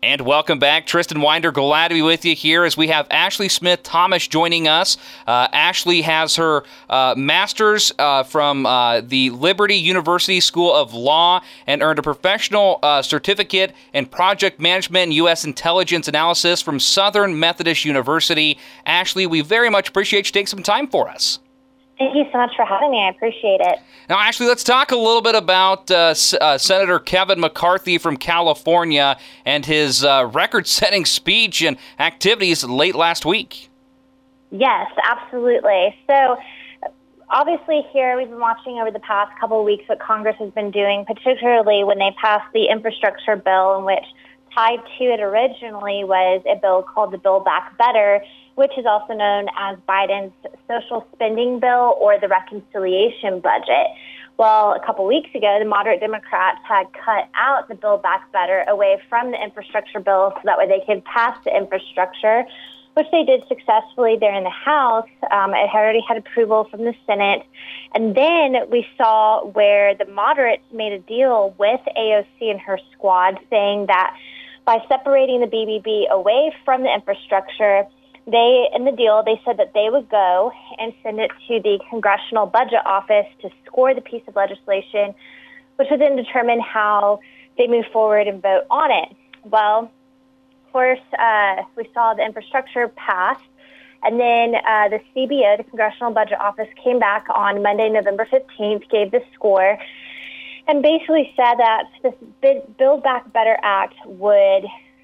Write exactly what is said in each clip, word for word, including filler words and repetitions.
And welcome back. Tristan Winder, glad to be with you here as we have Ashley Smith Thomas joining us. Uh, Ashley has her uh, master's uh, from uh, the Liberty University School of Law and earned a professional uh, certificate in project management and U S intelligence analysis from Southern Methodist University. Ashley, we very much appreciate you taking some time for us. Thank you so much for having me. I appreciate it. Now, Ashley, let's talk a little bit about uh, S- uh, Senator Kevin McCarthy from California and his uh, record-setting speech and activities late last week. Yes, absolutely. So, obviously here we've been watching over the past couple of weeks what Congress has been doing, particularly when they passed the infrastructure bill, in which tied to it originally was a bill called the Build Back Better, which is also known as Biden's social spending bill or the reconciliation budget. Well, a couple weeks ago, the moderate Democrats had cut out the Build Back Better away from the infrastructure bill so that way they could pass the infrastructure, which they did successfully there in the House. Um, it had already had approval from the Senate. And then we saw where the moderates made a deal with A O C and her squad saying that by separating the B B B away from the infrastructure, They, in the deal, they said that they would go and send it to the Congressional Budget Office to score the piece of legislation, which would then determine how they move forward and vote on it. Well, of course, uh, we saw the infrastructure pass, and then uh, the C B O, the Congressional Budget Office, came back on Monday, November fifteenth, gave the score, and basically said that this Build Back Better Act would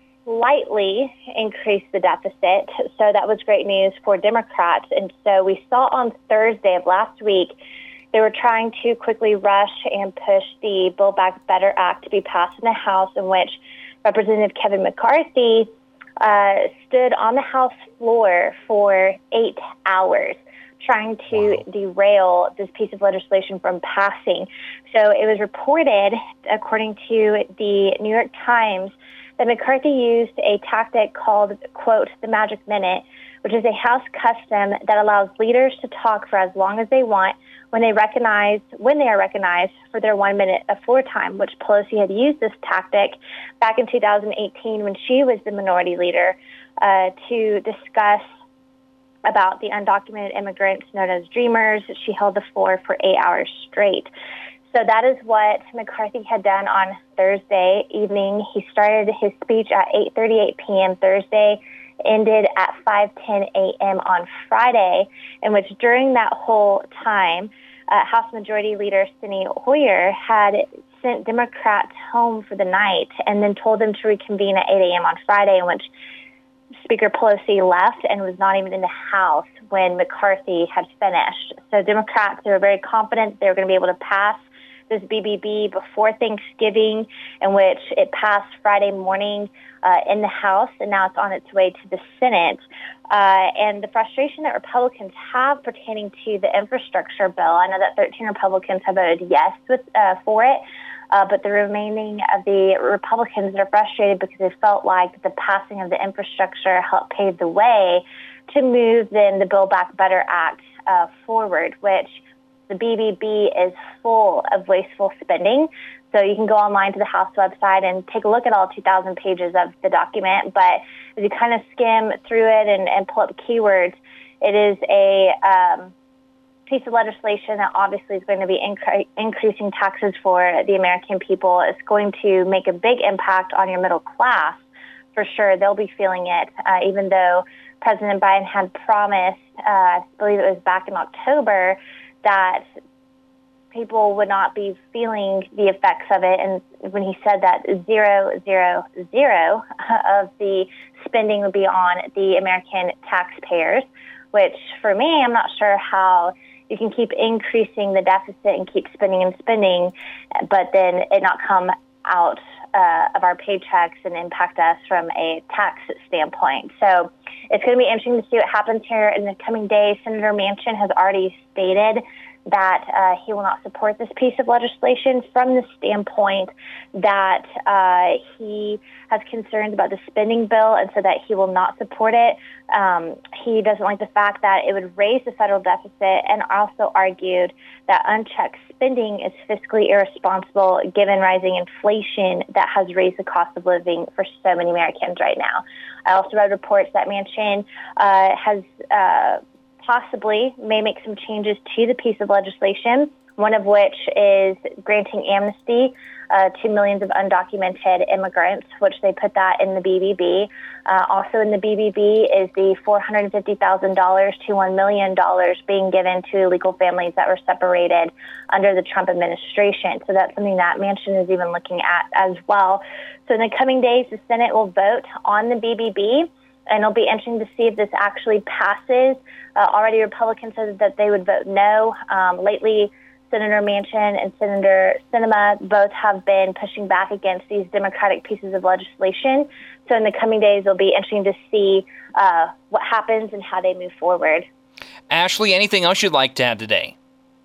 slightly increase the deficit. So that was great news for Democrats. And so we saw on Thursday of last week, they were trying to quickly rush and push the Build Back Better Act to be passed in the House, in which Representative Kevin McCarthy uh, stood on the House floor for eight hours trying to wow. derail this piece of legislation from passing. So it was reported, according to the New York Times, that McCarthy used a tactic called, quote, the magic minute, which is a House custom that allows leaders to talk for as long as they want when they recognize when they are recognized for their one minute of floor time, which Pelosi had used this tactic back in two thousand eighteen when she was the minority leader uh, to discuss about the undocumented immigrants known as Dreamers. She held the floor for eight hours straight. So that is what McCarthy had done on Thursday evening. He started his speech at eight thirty-eight p.m. Thursday, ended at five ten a.m. on Friday, in which during that whole time, uh, House Majority Leader Steny Hoyer had sent Democrats home for the night and then told them to reconvene at eight a.m. on Friday, in which Speaker Pelosi left and was not even in the House when McCarthy had finished. So Democrats were very confident they were going to be able to pass this B B B before Thanksgiving, in which it passed Friday morning uh, in the House, and now it's on its way to the Senate. Uh, and the frustration that Republicans have pertaining to the infrastructure bill, I know that thirteen Republicans have voted yes with, uh, for it, uh, but the remaining of the Republicans are frustrated because they felt like the passing of the infrastructure helped pave the way to move then the Build Back Better Act uh, forward, which the B B B is full of wasteful spending. So you can go online to the House website and take a look at all two thousand pages of the document. But as you kind of skim through it and, and pull up keywords, it is a um, piece of legislation that obviously is going to be incre- increasing taxes for the American people. It's going to make a big impact on your middle class. For sure, they'll be feeling it, uh, even though President Biden had promised, uh, I believe it was back in October, that people would not be feeling the effects of it. And when he said that zero, zero, zero of the spending would be on the American taxpayers, which for me, I'm not sure how you can keep increasing the deficit and keep spending and spending, but then it not come out uh, of our paychecks and impact us from a tax standpoint. So it's going to be interesting to see what happens here in the coming days. Senator Manchin has already stated that uh, he will not support this piece of legislation from the standpoint that uh, he has concerns about the spending bill, and so that he will not support it. Um, he doesn't like the fact that it would raise the federal deficit, and also argued that unchecked spending is fiscally irresponsible given rising inflation that has raised the cost of living for so many Americans right now. I also read reports that Manchin uh, has uh, possibly may make some changes to the piece of legislation, one of which is granting amnesty uh, to millions of undocumented immigrants, which they put that in the B B B. Uh, also in the B B B is the four hundred fifty thousand dollars to one million dollars being given to illegal families that were separated under the Trump administration. So that's something that Manchin is even looking at as well. So in the coming days, the Senate will vote on the B B B, and it'll be interesting to see if this actually passes. Uh, already Republicans said that they would vote no. Um, lately, Senator Manchin and Senator Sinema both have been pushing back against these Democratic pieces of legislation. So in the coming days, it'll be interesting to see uh, what happens and how they move forward. Ashley, anything else you'd like to add today?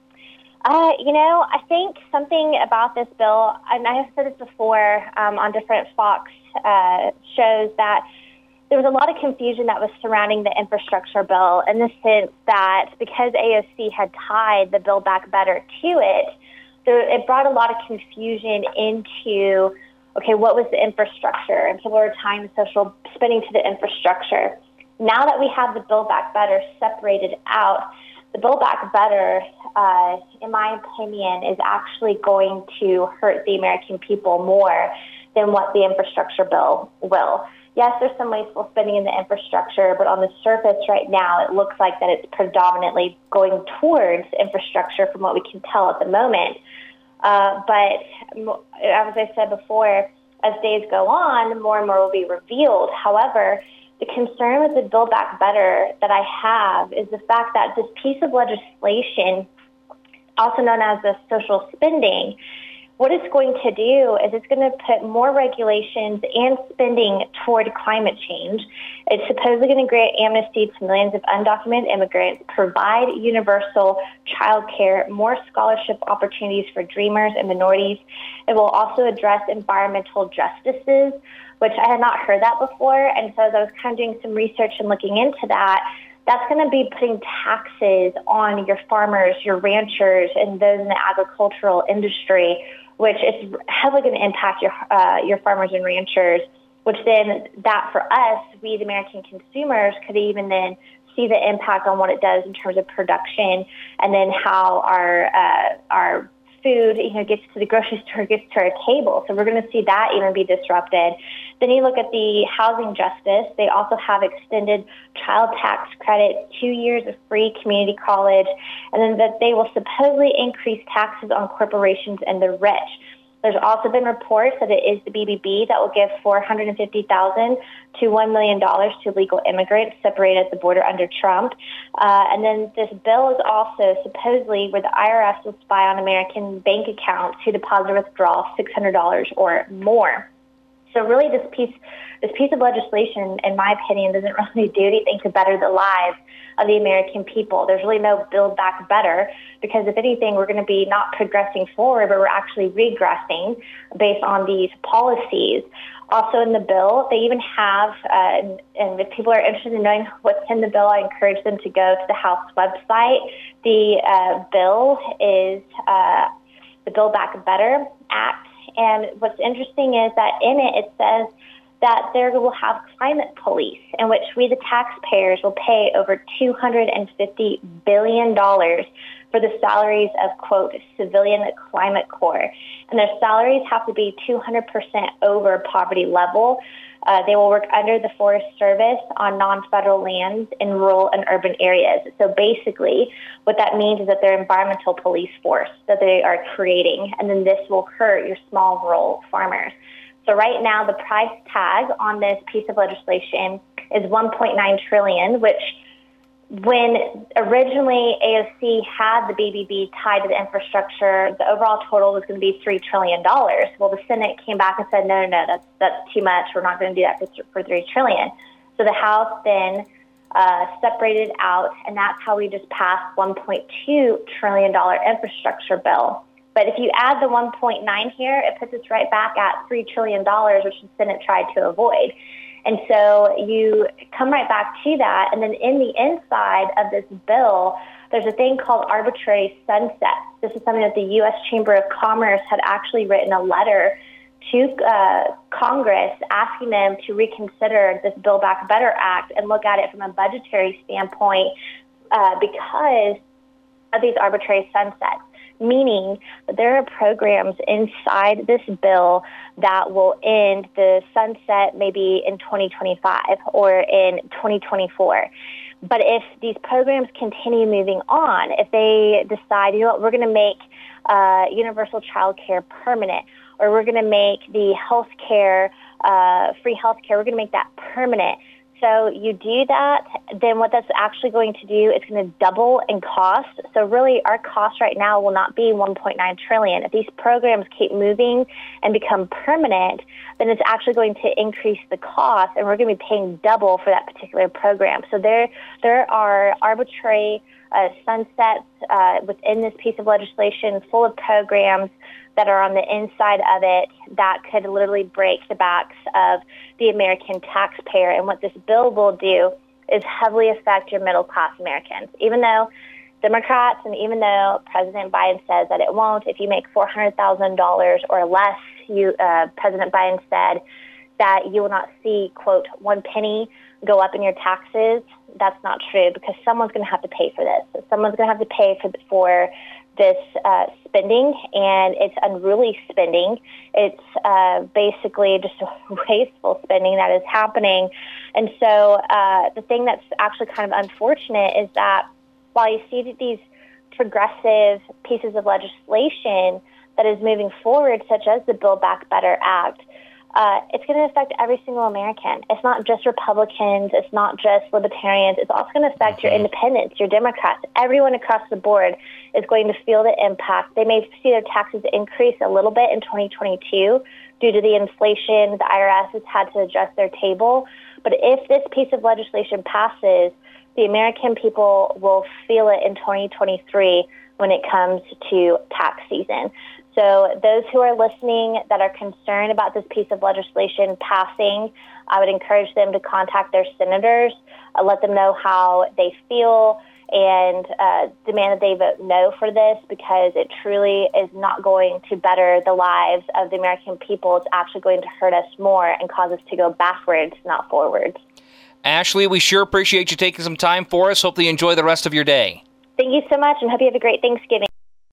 Uh, you know, I think something about this bill, and I have said this before um, on different Fox uh, shows, that there was a lot of confusion that was surrounding the infrastructure bill, in the sense that because A O C had tied the Build Back Better to it, there, it brought a lot of confusion into, okay, what was the infrastructure? And people were tying the social spending to the infrastructure. Now that we have the Build Back Better separated out, the Build Back Better, uh, in my opinion, is actually going to hurt the American people more than what the infrastructure bill will. Yes, there's some wasteful spending in the infrastructure, but on the surface right now, it looks like that it's predominantly going towards infrastructure from what we can tell at the moment. Uh, but as I said before, as days go on, more and more will be revealed. However, the concern with the Build Back Better that I have is the fact that this piece of legislation, also known as the social spending, what it's going to do is it's going to put more regulations and spending toward climate change. It's supposedly going to grant amnesty to millions of undocumented immigrants, provide universal child care, more scholarship opportunities for dreamers and minorities. It will also address environmental justices, which I had not heard that before. And so as I was kind of doing some research and looking into that, that's going to be putting taxes on your farmers, your ranchers, and those in the agricultural industry, which is heavily going to impact your uh, your farmers and ranchers, which then that for us, we the American consumers, could even then see the impact on what it does in terms of production, and then how our uh, our food, you know, gets to the grocery store, gets to our table. So we're going to see that even be disrupted. Then you look at the housing justice. They also have extended child tax credit, two years of free community college, and then that they will supposedly increase taxes on corporations and the rich. There's also been reports that it is the B B B that will give four hundred fifty thousand dollars to one million dollars to legal immigrants separated at the border under Trump. Uh, and then this bill is also supposedly where the I R S will spy on American bank accounts who deposit or withdraw six hundred dollars or more. So really this piece, this piece of legislation, in my opinion, doesn't really do anything to better the lives of the American people. There's really no Build Back Better, because if anything, we're going to be not progressing forward, but we're actually regressing based on these policies. Also in the bill, they even have, uh, and, and if people are interested in knowing what's in the bill, I encourage them to go to the House website. The uh, bill is uh, the Build Back Better Act. And what's interesting is that in it, it says that there will have climate police, in which we, the taxpayers, will pay over two hundred fifty billion dollars for the salaries of, quote, civilian climate corps. And their salaries have to be two hundred percent over poverty level. Uh, they will work under the Forest Service on non-federal lands in rural and urban areas. So basically, what that means is that they're environmental police force that they are creating, and then this will hurt your small rural farmers. So right now, the price tag on this piece of legislation is one point nine trillion dollars, which when originally A O C had the B B B tied to the infrastructure, the overall total was going to be three trillion dollars. Well, the Senate came back and said, no, no, no, that's that's too much. We're not going to do that for, for three trillion dollars. So the House then uh, separated out, and that's how we just passed one point two trillion dollars infrastructure bill. But if you add the one point nine here, it puts us right back at three trillion dollars, which the Senate tried to avoid. And so you come right back to that, and then in the inside of this bill, there's a thing called arbitrary sunset. This is something that the U S Chamber of Commerce had actually written a letter to uh, Congress asking them to reconsider this Build Back Better Act and look at it from a budgetary standpoint uh, because of these arbitrary sunsets, meaning that there are programs inside this bill that will end the sunset maybe in twenty twenty-five or in twenty twenty-four. But if these programs continue moving on, if they decide, you know what, we're going to make uh, universal child care permanent, or we're going to make the health care, uh, free health care, we're going to make that permanent. So you do that, then what that's actually going to do is going to double in cost. So really our cost right now will not be one point nine trillion dollars. If these programs keep moving and become permanent, then it's actually going to increase the cost, and we're going to be paying double for that particular program. So there, there are arbitrary uh, sunsets uh, within this piece of legislation full of programs that are on the inside of it that could literally break the backs of the American taxpayer. And what this bill will do is heavily affect your middle-class Americans. Even though Democrats and even though President Biden says that it won't, if you make four hundred thousand dollars or less, you, uh, President Biden said that you will not see, quote, one penny go up in your taxes. That's not true, because someone's going to have to pay for this. Someone's going to have to pay for for this uh, spending, and it's unruly spending. It's uh, basically just wasteful spending that is happening. And so uh, the thing that's actually kind of unfortunate is that while you see these progressive pieces of legislation that is moving forward, such as the Build Back Better Act, Uh, it's going to affect every single American. It's not just Republicans. It's not just Libertarians. It's also going to affect your independents, your Democrats. Everyone across the board is going to feel the impact. They may see their taxes increase a little bit in twenty twenty-two due to the inflation. The I R S has had to adjust their table. But if this piece of legislation passes, the American people will feel it in twenty twenty-three when it comes to tax season. So those who are listening that are concerned about this piece of legislation passing, I would encourage them to contact their senators, uh, let them know how they feel, and uh, demand that they vote no for this, because it truly is not going to better the lives of the American people. It's actually going to hurt us more and cause us to go backwards, not forwards. Ashley, we sure appreciate you taking some time for us. Hopefully you enjoy the rest of your day. Thank you so much, and hope you have a great Thanksgiving.